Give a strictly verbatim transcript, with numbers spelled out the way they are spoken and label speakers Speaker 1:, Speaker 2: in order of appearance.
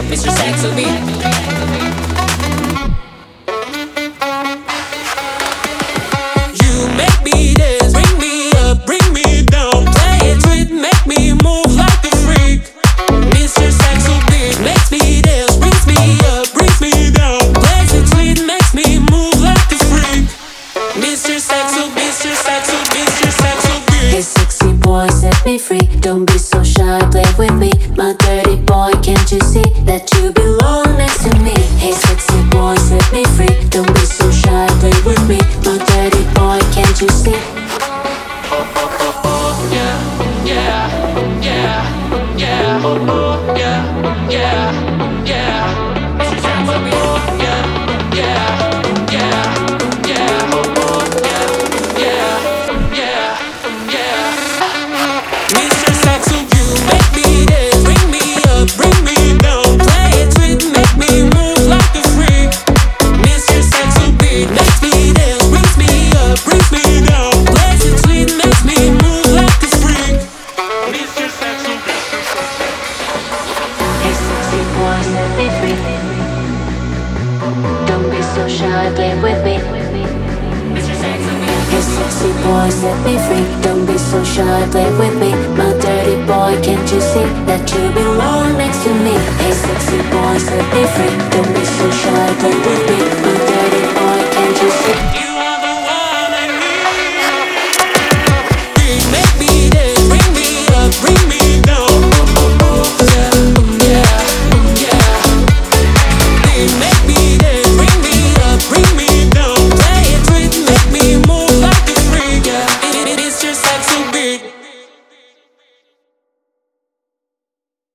Speaker 1: mister Saxo Beat. You make me dance, bring me up, bring me down. Play it sweet, make me move like a freak. mister Saxo Beat makes me dance, brings me up, brings me down. Plays it sweet, makes me move like a freak. mister Saxo, mister Saxo, mister Saxo Beat.
Speaker 2: Hey sexy boy, set me free. Don't be so shy, play with me. My dirty boy, can't you see that you belong next to me? Hey sexy boy, set me free. Don't be so shy, play with me. My dirty boy, can't you see?
Speaker 1: Yeah, yeah, yeah, yeah, yeah, yeah, yeah. mister Saxo Beat. Yeah, yeah, yeah, yeah, yeah, yeah, yeah, yeah. mister Saxo, you make me dance, bring me up, bring me down. Play it sweet, make me move like a freak. mister Saxo Beat makes me dance, brings me up, brings me down. Plays it sweet, makes me move like a freak. mister Saxo.
Speaker 2: Hey sexy boy, set me free. Don't be so shy, play with me.
Speaker 1: mister Saxo Beat.
Speaker 2: Hey sexy boy, set me free. Don't be so shy, play with me. My dirty boy, can't you see that you belong next to me? Hey sexy boy, set me free. Don't be so shy, play with me.